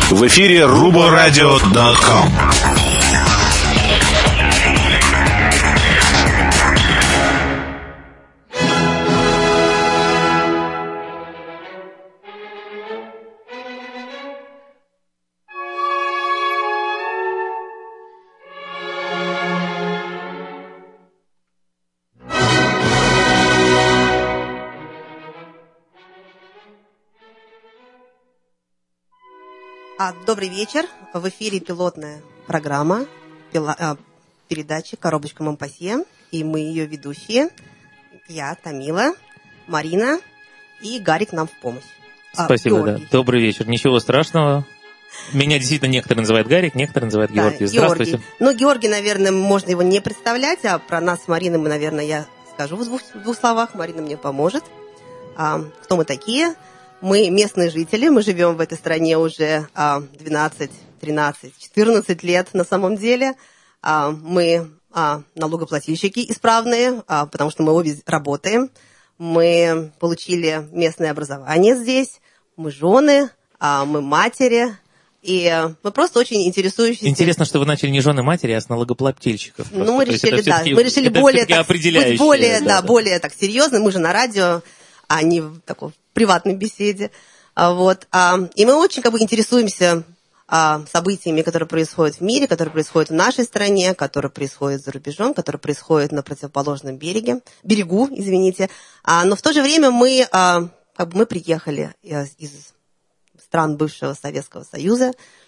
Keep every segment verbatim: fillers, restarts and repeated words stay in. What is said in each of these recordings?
В эфире рубо радио точка ком. Добрый вечер. В эфире пилотная программа пила, передачи «Коробочка Монпассье». И мы ее ведущие. Я, Тамила, Марина и Гарик нам в помощь. Спасибо, а, да. Добрый вечер. Ничего страшного. Меня действительно некоторые называют Гарик, некоторые называют да, Георгий. Здравствуйте. Георгий. Ну, Георгий, наверное, можно его не представлять, а про нас с Мариной мы, наверное, я скажу в двух, в двух словах. Марина мне поможет. А, кто мы такие? Мы местные жители, мы живем в этой стране уже двенадцать, тринадцать, четырнадцать лет на самом деле. Мы налогоплательщики исправные, потому что мы обе работаем. Мы получили местное образование здесь, мы жены, мы матери. И мы просто очень интересующиеся... Интересно, что вы начали не жены матери, а с налогоплательщиков. Просто. Ну, мы решили, да, мы решили более, так, быть более, да, да, да. более так серьезно. Мы же на радио, а не в такой приватной беседе. Вот. И мы очень как бы интересуемся событиями, которые происходят в мире, которые происходят в нашей стране, которые происходят за рубежом, которые происходят на противоположном береге, берегу, извините. Но в то же время мы, как бы мы приехали из стран бывшего Советского Союза,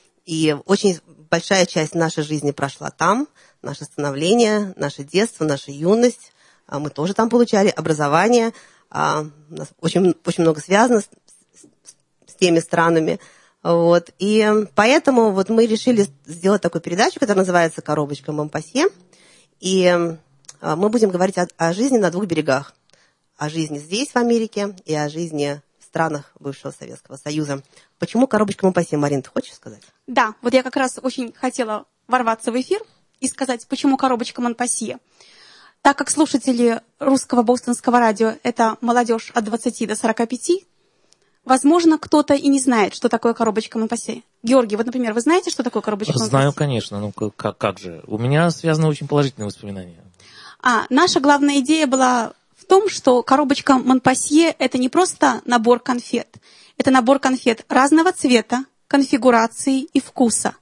и очень большая часть нашей жизни прошла там, наше становление, наше детство, наша юность. Мы тоже там получали образование. Uh, у нас очень, очень много связано с, с, с теми странами. Вот. И поэтому вот мы решили сделать такую передачу, которая называется «Коробочка Монпассье». И uh, мы будем говорить о, о жизни на двух берегах. О жизни здесь, в Америке, и о жизни в странах бывшего Советского Союза. Почему «Коробочка Монпассье», Марин, ты хочешь сказать? Да, вот я как раз очень хотела ворваться в эфир и сказать, почему «Коробочка Монпассье». Так как слушатели русского бостонского радио – это молодежь от двадцати до сорока пяти, возможно, кто-то и не знает, что такое коробочка Монпассье. Георгий, вот, например, вы знаете, что такое коробочка Монпассье? Знаю, конечно. Ну, как, как же. У меня связаны очень положительные воспоминания. А наша главная идея была в том, что коробочка Монпассье – это не просто набор конфет. Это набор конфет разного цвета, конфигурации и вкуса.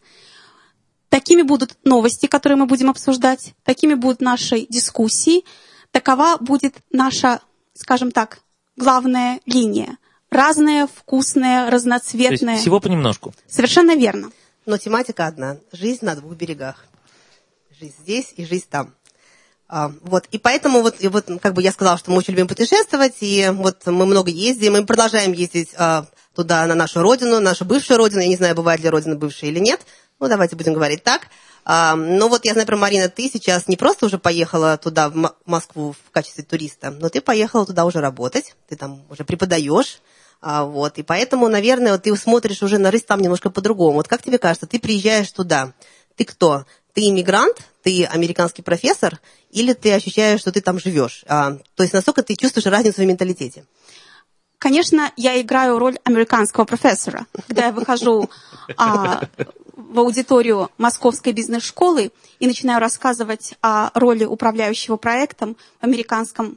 Такими будут новости, которые мы будем обсуждать, такими будут наши дискуссии, такова будет наша, скажем так, главная линия. Разная, вкусная, разноцветная. То есть всего понемножку. Совершенно верно. Но тематика одна. Жизнь на двух берегах. Жизнь здесь и жизнь там. А, вот. И поэтому вот, и вот как бы я сказала, что мы очень любим путешествовать, и вот мы много ездим, мы продолжаем ездить а, туда, на нашу родину, нашу бывшую родину. Я не знаю, бывает ли родина бывшая или нет. Ну, давайте будем говорить так. А, ну, вот я знаю, про Марина, ты сейчас не просто уже поехала туда, в Москву, в качестве туриста, но ты поехала туда уже работать, ты там уже преподаешь. А, вот, и поэтому, наверное, вот ты смотришь уже на жизнь там немножко по-другому. Вот как тебе кажется, ты приезжаешь туда, ты кто? Ты иммигрант, ты американский профессор, или ты ощущаешь, что ты там живешь? А, то есть насколько ты чувствуешь разницу в менталитете? Конечно, я играю роль американского профессора. Когда я выхожу а, в аудиторию Московской бизнес-школы и начинаю рассказывать о роли управляющего проектом в американском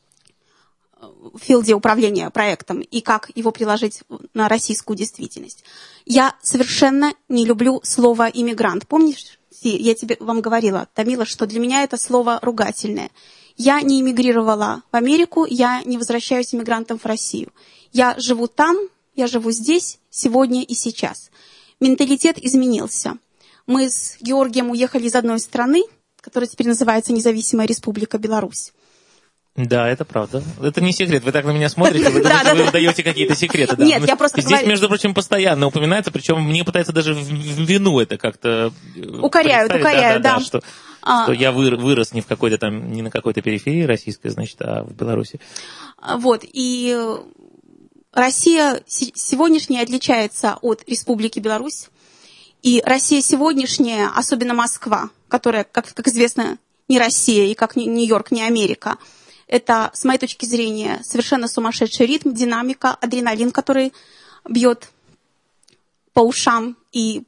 филде управления проектом и как его приложить на российскую действительность. Я совершенно не люблю слово «иммигрант». Помнишь, я тебе вам говорила, Тамила, что для меня это слово ругательное. Я не эмигрировала в Америку, я не возвращаюсь иммигрантом в Россию. Я живу там, я живу здесь, сегодня и сейчас. Менталитет изменился. Мы с Георгием уехали из одной страны, которая теперь называется Независимая Республика Беларусь. Да, это правда. Это не секрет. Вы так на меня смотрите, вы думаете, вы даете какие-то секреты. Нет, я просто Здесь, между прочим, постоянно упоминается, причем мне пытаются даже в вину это как-то... Укоряют, укоряют, да. Что я вырос не в какой-то там, не на какой-то периферии российской, значит, а в Беларуси. Вот, и Россия сегодняшняя отличается от Республики Беларусь. И Россия сегодняшняя, особенно Москва, которая, как, как известно, не Россия, и как Нью-Йорк, не Америка, это, с моей точки зрения, совершенно сумасшедший ритм, динамика, адреналин, который бьет по ушам и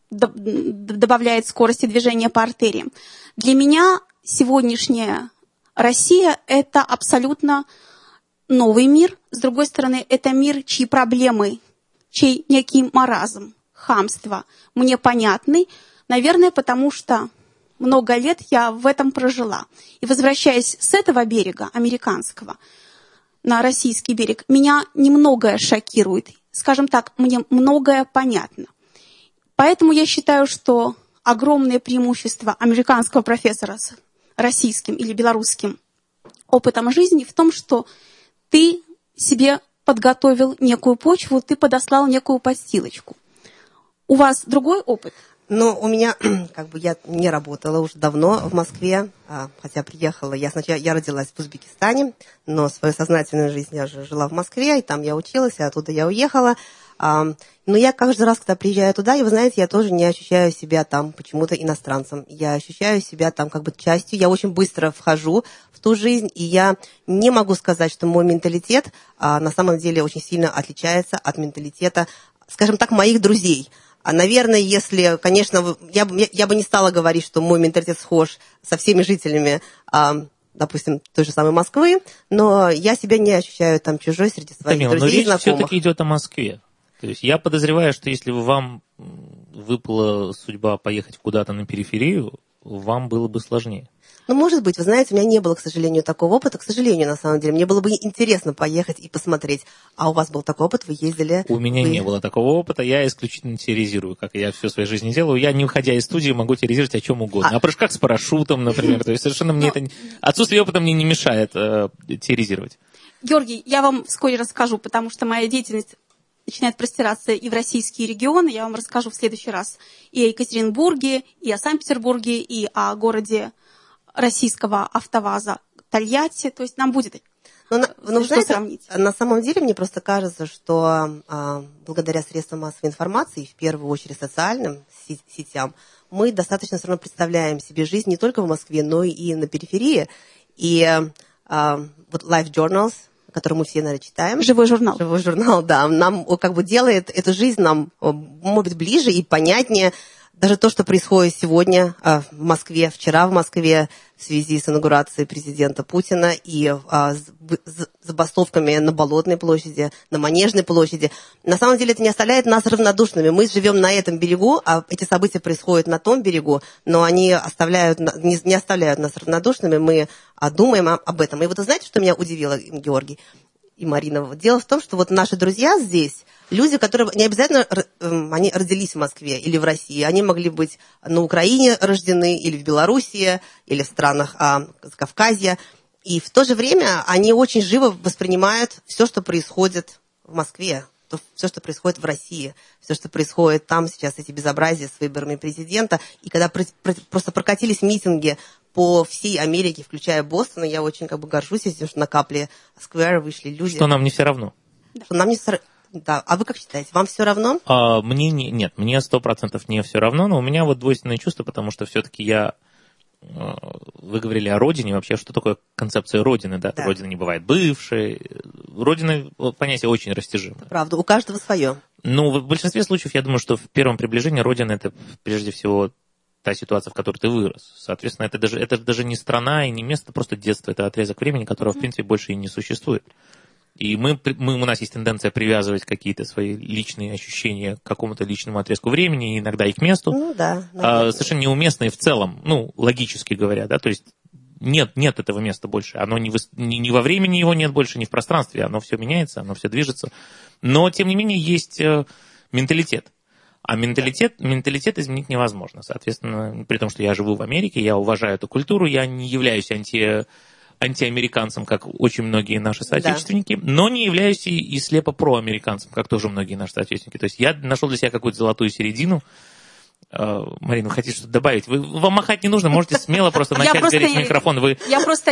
добавляет скорости движения по артериям. Для меня сегодняшняя Россия – это абсолютно новый мир. С другой стороны, это мир, чьи проблемы, чей некий маразм, хамство мне понятны. Наверное, потому что много лет я в этом прожила. И возвращаясь с этого берега, американского, на российский берег, меня немногое шокирует. Скажем так, мне многое понятно. Поэтому я считаю, что огромное преимущество американского профессора с российским или белорусским опытом жизни в том, что ты себе подготовил некую почву, ты подослал некую подстилочку. У вас другой опыт? Ну, у меня, как бы, я не работала уже давно в Москве, хотя приехала, я сначала, я родилась в Узбекистане, но свою сознательную жизнь я же жила в Москве, и там я училась, и оттуда я уехала. Но я каждый раз, когда приезжаю туда, и вы знаете, я тоже не ощущаю себя там почему-то иностранцем. Я ощущаю себя там как бы частью. Я очень быстро вхожу в ту жизнь, и я не могу сказать, что мой менталитет а, на самом деле очень сильно отличается от менталитета, скажем так, моих друзей. А, наверное, если, конечно, я, я, я бы не стала говорить, что мой менталитет схож со всеми жителями, а, допустим, той же самой Москвы, но я себя не ощущаю там чужой среди своих Тамила, друзей и знакомых. Но речь все-таки идет о Москве. То есть я подозреваю, что если бы вам выпала судьба поехать куда-то на периферию, вам было бы сложнее. Ну, может быть, вы знаете, у меня не было, к сожалению, такого опыта. К сожалению, на самом деле. Мне было бы интересно поехать и посмотреть. А у вас был такой опыт, вы ездили? У меня вы... не было такого опыта. Я исключительно теоризирую, как я всю свою жизнь делаю. Я, не выходя из студии, могу теоризировать о чем угодно. А... О прыжках с парашютом, например. То есть совершенно мне это... Отсутствие опыта мне не мешает э, теоризировать. Георгий, я вам вскоре расскажу, потому что моя деятельность начинает простираться и в российские регионы. Я вам расскажу в следующий раз и о Екатеринбурге, и о Санкт-Петербурге, и о городе российского автоваза Тольятти. То есть нам будет но, что но, знаете, сравнить. На самом деле, мне просто кажется, что а, благодаря средствам массовой информации, в первую очередь социальным сетям, мы достаточно все равно представляем себе жизнь не только в Москве, но и на периферии. И а, вот Life Journals, который мы все, наверное, читаем. Живой журнал. Живой журнал, да. Нам как бы делает эту жизнь нам, может быть, ближе и понятнее. Даже то, что происходит сегодня в Москве, вчера в Москве в связи с инаугурацией президента Путина и а, с забастовками на Болотной площади, на Манежной площади. На самом деле это не оставляет нас равнодушными. Мы живем на этом берегу, а эти события происходят на том берегу, но они оставляют, не, не оставляют нас равнодушными. Мы а, думаем об этом. И вот вы знаете, что меня удивило, Георгий и Марина? Дело в том, что вот наши друзья здесь, люди, которые не обязательно они родились в Москве или в России, они могли быть на Украине рождены, или в Белоруссии, или в странах а, Кавказья. И в то же время они очень живо воспринимают все, что происходит в Москве, то, все, что происходит в России, все, что происходит там сейчас, эти безобразия с выборами президента. И когда про, про, просто прокатились митинги по всей Америке, включая Бостон, я очень как бы горжусь тем, что на Капли Сквер вышли люди. Что нам не все равно. Что нам не все равно. Да. А вы как считаете, вам все равно? А, мне не, нет, мне сто процентов не все равно, но у меня вот двойственное чувство, потому что все-таки я... Вы говорили о родине, вообще, что такое концепция родины, да? Да. Родина не бывает бывшей. Родина, понятие очень растяжимо. Правда, у каждого свое. Ну, в большинстве случаев, я думаю, что в первом приближении родина – это прежде всего та ситуация, в которой ты вырос. Соответственно, это даже, это даже не страна и не место, просто детство, это отрезок времени, которого, в принципе, больше и не существует. И мы, мы, у нас есть тенденция привязывать какие-то свои личные ощущения к какому-то личному отрезку времени, иногда и к месту. Ну да. А, совершенно неуместные в целом, ну, логически говоря, да, то есть нет, нет этого места больше. Оно не, в, не, не во времени его нет больше, не в пространстве, оно все меняется, оно все движется. Но, тем не менее, есть э, менталитет. А менталитет, менталитет изменить невозможно. Соответственно, при том, что я живу в Америке, я уважаю эту культуру, я не являюсь анти... антиамериканцем, как очень многие наши соотечественники, да. Но не являюсь и, и слепо проамериканцем, как тоже многие наши соотечественники. То есть я нашел для себя какую-то золотую середину. Марина, вы хотите что-то добавить? Вы, вам махать не нужно, можете смело просто начать говорить в микрофон. Вы... Я просто,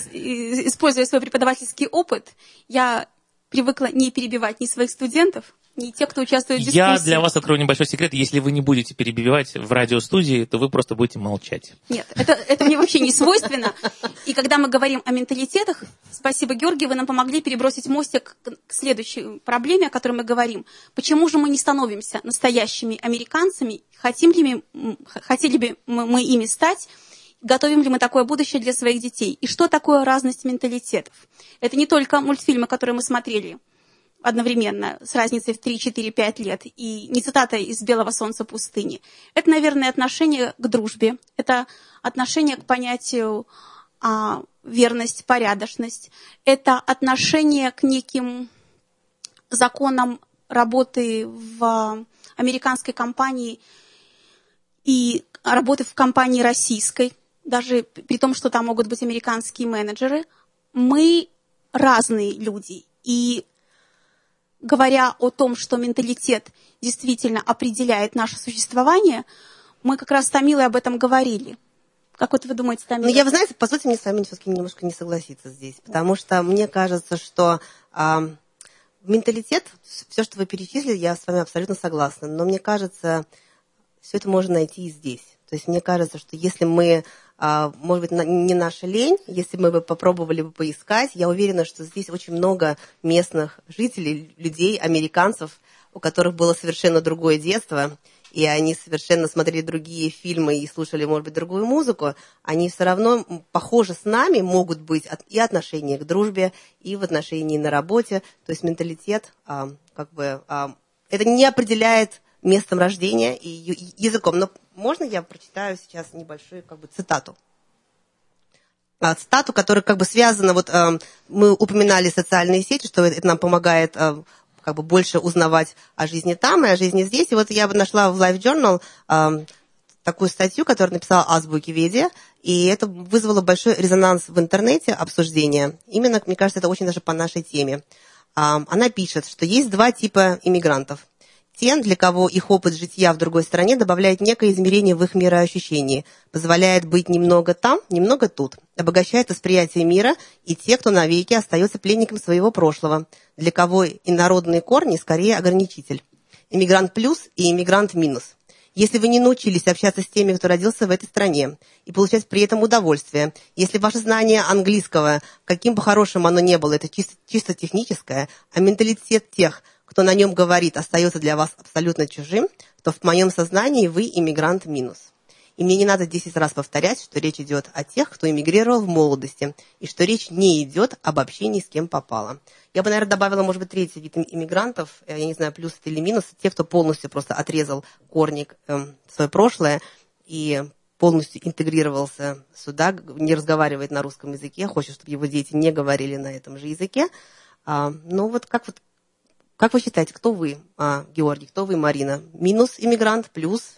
используя свой преподавательский опыт, я привыкла не перебивать ни своих студентов, Не те, кто участвует в дискуссии. Я для вас открою небольшой секрет. Если вы не будете перебивать в радиостудии, то вы просто будете молчать. Нет, это, это мне вообще не свойственно. И когда мы говорим о менталитетах, спасибо, Георгий, вы нам помогли перебросить мостик к следующей проблеме, о которой мы говорим. Почему же мы не становимся настоящими американцами? Хотим ли мы, хотели бы мы ими стать? Готовим ли мы такое будущее для своих детей? И что такое разность менталитетов? Это не только мультфильмы, которые мы смотрели одновременно, с разницей в три, четыре, пять лет, и не цитата из «Белого солнца пустыни». Это, наверное, отношение к дружбе, это отношение к понятию а, верность, порядочность, это отношение к неким законам работы в американской компании и работы в компании российской, даже при том, что там могут быть американские менеджеры. Мы разные люди, и говоря о том, что менталитет действительно определяет наше существование, мы как раз с Тамилой об этом говорили. Как вот вы думаете, Тамила? Ну, я, вы знаете, позвольте мне с вами все-таки немножко не согласиться здесь, потому что мне кажется, что а, менталитет, все, что вы перечислили, я с вами абсолютно согласна, но мне кажется, все это можно найти и здесь. То есть мне кажется, что если мы, может быть, не наша лень, если мы бы попробовали бы поискать, я уверена, что здесь очень много местных жителей, людей, американцев, у которых было совершенно другое детство, и они совершенно смотрели другие фильмы и слушали, может быть, другую музыку, они все равно похожи с нами могут быть и отношения к дружбе, и в отношении на работе. То есть менталитет, как бы, это не определяет местом рождения и языком. Но можно я прочитаю сейчас небольшую как бы цитату? А, цитату, которая как бы связана, вот э, мы упоминали социальные сети, что это нам помогает э, как бы больше узнавать о жизни там и о жизни здесь. И вот я бы нашла в Life Journal э, такую статью, которую написала Азбукиведия, и это вызвало большой резонанс в интернете, обсуждение. Именно, мне кажется, это очень даже по нашей теме. Э, она пишет, что есть два типа иммигрантов. Те, для кого их опыт жития в другой стране добавляет некое измерение в их мироощущении, позволяет быть немного там, немного тут, обогащает восприятие мира, и те, кто навеки остается пленником своего прошлого, для кого инородные корни скорее ограничитель. Иммигрант плюс и иммигрант минус. Если вы не научились общаться с теми, кто родился в этой стране, и получать при этом удовольствие, если ваше знание английского, каким бы хорошим оно ни было, это чисто, чисто техническое, а менталитет тех, кто на нем говорит, остается для вас абсолютно чужим, то в моем сознании вы иммигрант минус. И мне не надо десять раз повторять, что речь идет о тех, кто эмигрировал в молодости, и что речь не идет об общении с кем попало. Я бы, наверное, добавила, может быть, третий вид иммигрантов, я не знаю, плюс или минус, те, кто полностью просто отрезал корни э, в свое прошлое и полностью интегрировался сюда, не разговаривает на русском языке, хочет, чтобы его дети не говорили на этом же языке. А, ну вот как вот Как вы считаете, кто вы, а, Георгий, кто вы, Марина? Минус иммигрант, плюс?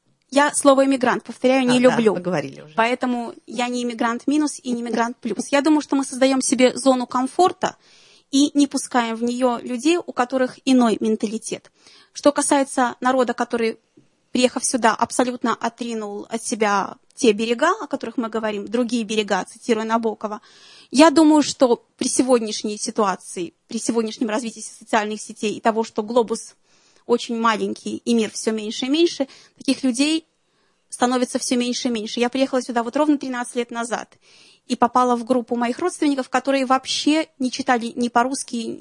Я слово иммигрант, повторяю, не а, люблю. Да, вы говорили уже. Поэтому я не иммигрант минус и не иммигрант плюс. Я думаю, что мы создаем себе зону комфорта и не пускаем в нее людей, у которых иной менталитет. Что касается народа, который, приехав сюда, абсолютно отринул от себя те берега, о которых мы говорим, другие берега, цитируя Набокова, я думаю, что при сегодняшней ситуации, при сегодняшнем развитии социальных сетей и того, что глобус очень маленький и мир все меньше и меньше, таких людей становится все меньше и меньше. Я приехала сюда вот ровно тринадцать лет назад и попала в группу моих родственников, которые вообще не читали ни по-русски,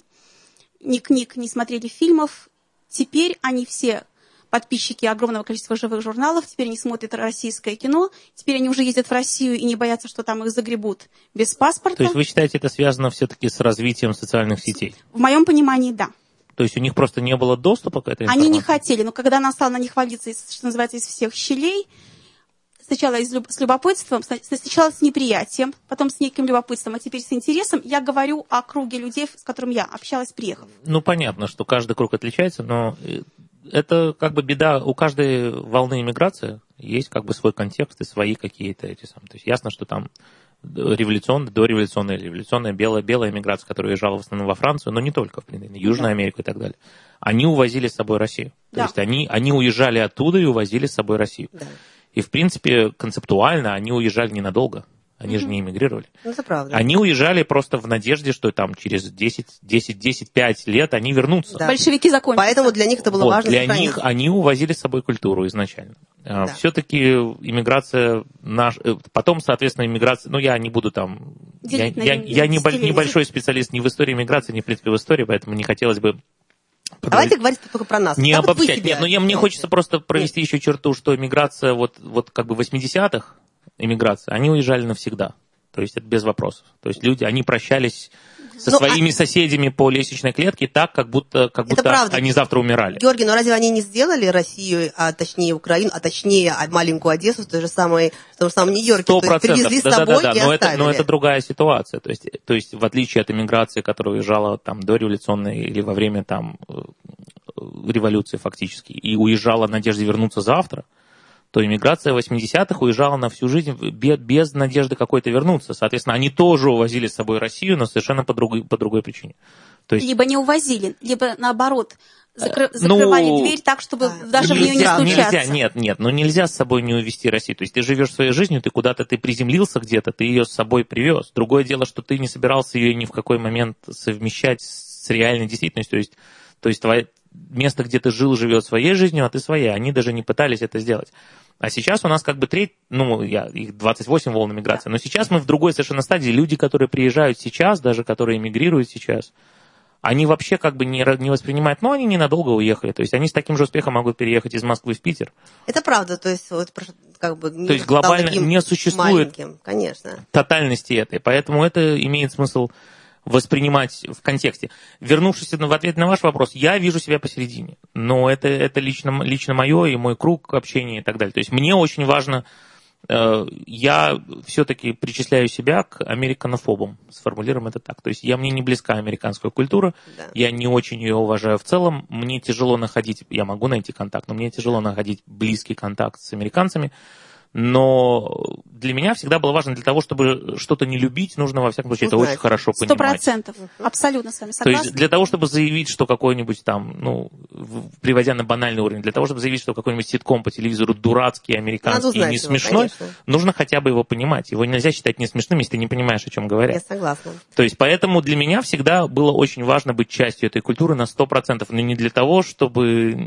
ни книг, не смотрели фильмов. Теперь они все подписчики огромного количества живых журналов, теперь они смотрят российское кино, теперь они уже ездят в Россию и не боятся, что там их загребут без паспорта. То есть вы считаете, это связано все-таки с развитием социальных сетей? В моем понимании, да. То есть у них просто не было доступа к этой информации? Они не хотели, но когда она стала на них валиться, что называется, из всех щелей, сначала из, с любопытством, сначала с неприятием, потом с неким любопытством, а теперь с интересом, я говорю о круге людей, с которым я общалась, приехав. Ну, понятно, что каждый круг отличается, но это как бы беда. У каждой волны иммиграции есть как бы свой контекст и свои какие-то эти самые. То есть ясно, что там революционная, дореволюционная, революционная белая, белая иммиграция, которая уезжала в основном во Францию, но не только, в принципе, Южную Америку и так далее. Они увозили с собой Россию. То да. есть они, они уезжали оттуда и увозили с собой Россию. Да. И, в принципе, концептуально они уезжали ненадолго. Они mm-hmm. же не эмигрировали. Ну, это правда. Они уезжали просто в надежде, что там через десять, десять, десять, пять лет они вернутся. Да. Большевики закончатся. Поэтому для них это было вот, важно для сохранить. них они увозили с собой культуру изначально. Да. Все-таки иммиграция, наш, потом, соответственно, иммиграция, ну, я не буду там... Делить я я, я не, небольшой специалист ни в истории иммиграции, ни, в принципе, в истории, поэтому не хотелось бы... Давайте говорить только про нас. Не как обобщать. Нет, но я, мне хочется просто провести Нет. еще черту, что иммиграция, вот, вот как бы в восьмидесятых, иммиграция, они уезжали навсегда. То есть это без вопросов. То есть люди, они прощались со ну, своими а... соседями по лестничной клетке так, как будто, как будто они завтра умирали. Георгий, но разве они не сделали Россию, а точнее Украину, а точнее маленькую Одессу в той же самой, в том же самом Нью-Йорке? Сто процентов. Привезли да, с собой да, да, и но оставили. Это, но это другая ситуация. То есть, то есть в отличие от иммиграции, которая уезжала там до революционной или во время там революции фактически, и уезжала в надежде вернуться завтра, то иммиграция восьмидесятых уезжала на всю жизнь без, без надежды какой-то вернуться. Соответственно, они тоже увозили с собой Россию, но совершенно по другой, по другой причине. То есть... Либо не увозили, либо наоборот, закры... закрывали ну, дверь так, чтобы а, даже нельзя, в нее не стучаться. Нельзя, нет, нет, ну нельзя с собой не увезти Россию. То есть ты живешь своей жизнью, ты куда-то ты приземлился где-то, ты ее с собой привез. Другое дело, что ты не собирался ее ни в какой момент совмещать с реальной действительностью. То есть, то есть твое место, где ты жил, живет своей жизнью, а ты своей. Они даже не пытались это сделать. А сейчас у нас как бы треть, ну, я, их двадцать восемь волн миграции, но сейчас мы в другой совершенно стадии. Люди, которые приезжают сейчас, даже которые эмигрируют сейчас, они вообще как бы не, не воспринимают, ну, они ненадолго уехали. То есть они с таким же успехом могут переехать из Москвы в Питер. Это правда, то есть вот как бы то есть глобально не существует конечно. тотальности этой, поэтому это имеет смысл воспринимать в контексте. Вернувшись в ответ на ваш вопрос, я вижу себя посередине, но это, это лично, лично мое и мой круг общения и так далее. То есть мне очень важно, э, я все-таки причисляю себя к американофобам, сформулируем это так. То есть я, мне не близка американская культура, да. Я не очень ее уважаю в целом, мне тяжело находить, я могу найти контакт, но мне тяжело находить близкий контакт с американцами. Но для меня всегда было важно, для того, чтобы что-то не любить, нужно, во всяком случае, это очень хорошо понимать. Сто процентов. Абсолютно с вами согласна. То есть для того, чтобы заявить, что какой-нибудь там, ну, приводя на банальный уровень, для того, чтобы заявить, что какой-нибудь ситком по телевизору дурацкий, американский, не смешной, его, нужно хотя бы его понимать. Его нельзя считать не смешным, если ты не понимаешь, о чем говорят. Я согласна. То есть поэтому для меня всегда было очень важно быть частью этой культуры на сто процентов, но не для того, чтобы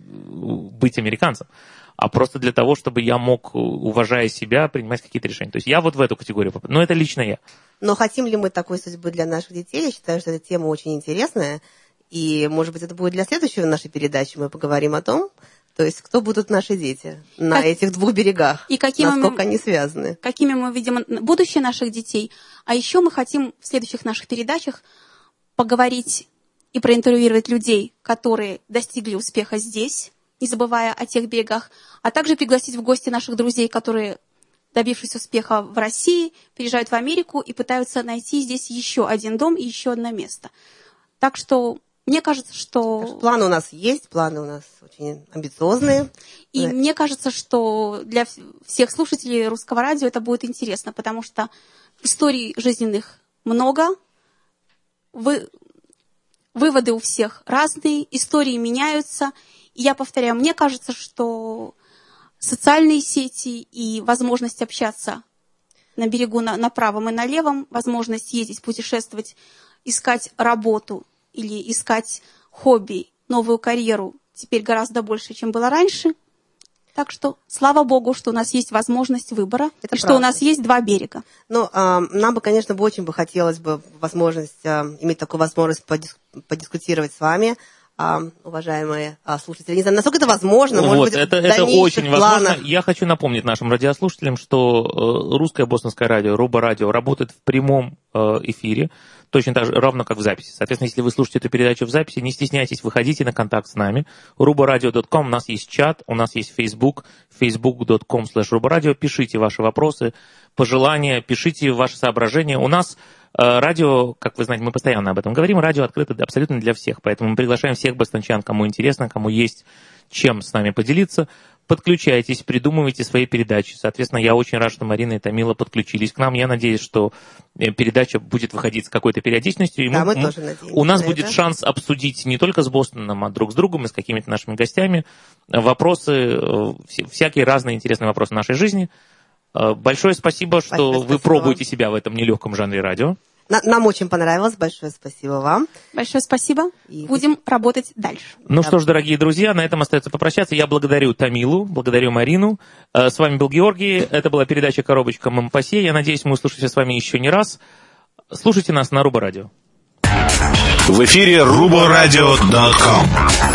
быть американцем, а просто для того, чтобы я мог, уважая себя, принимать какие-то решения. То есть я вот в эту категорию попадаю. Но это лично я. Но хотим ли мы такой судьбы для наших детей? Я считаю, что эта тема очень интересная. И, может быть, это будет для следующей нашей передачи. Мы поговорим о том, то есть кто будут наши дети на как... этих двух берегах. И какими насколько мы... они связаны. Какими мы видим будущее наших детей. А еще мы хотим в следующих наших передачах поговорить и проинтервьюировать людей, которые достигли успеха здесь, не забывая о тех берегах, а также пригласить в гости наших друзей, которые, добившись успеха в России, переезжают в Америку и пытаются найти здесь еще один дом и еще одно место. Так что мне кажется, что... Планы у нас есть, планы у нас очень амбициозные. И да. Мне кажется, что для всех слушателей Русского радио это будет интересно, потому что историй жизненных много, вы... выводы у всех разные, истории меняются. И я повторяю, мне кажется, что социальные сети и возможность общаться на берегу на, на правом и на левом, возможность ездить, путешествовать, искать работу или искать хобби, новую карьеру теперь гораздо больше, чем было раньше. Так что, слава богу, что у нас есть возможность выбора, это и правда. Что у нас есть два берега. Ну, а, нам бы, конечно, бы очень бы хотелось бы возможность, а, иметь такую возможность подис- подискутировать с вами, а, уважаемые а, слушатели. Не знаю, насколько это возможно, может вот, быть, это, это очень возможно. Я хочу напомнить нашим радиослушателям, что э, русское бостонское радио, Руба Радио, работает в прямом э, эфире, точно так же, равно как в записи. Соответственно, если вы слушаете эту передачу в записи, не стесняйтесь, выходите на контакт с нами. руба радио точка ком, у нас есть чат, у нас есть Facebook, facebook точка com слэш рубарадио. Пишите ваши вопросы, пожелания, пишите ваши соображения. У нас э, радио, как вы знаете, мы постоянно об этом говорим, радио открыто абсолютно для всех. Поэтому мы приглашаем всех бостончан, кому интересно, кому есть чем с нами поделиться. Подключайтесь, придумывайте свои передачи. Соответственно, я очень рад, что Марина и Тамила подключились к нам. Я надеюсь, что передача будет выходить с какой-то периодичностью. И да, мы, мы тоже надеемся. У нас будет это. шанс обсудить не только с Бостоном, а друг с другом и с какими-то нашими гостями вопросы, всякие разные интересные вопросы нашей жизни. Большое спасибо, что Большое вы спасибо пробуете вам. себя в этом нелегком жанре радио. Нам очень понравилось. Большое спасибо вам. Большое спасибо. И будем работать дальше. Ну да. Что ж, дорогие друзья, на этом остается попрощаться. Я благодарю Тамилу, благодарю Марину. С вами был Георгий. Это была передача «Коробочка Мампасье». Я надеюсь, мы услышимся с вами еще не раз. Слушайте нас на Рубо Радио. В эфире рубо радио точка ком.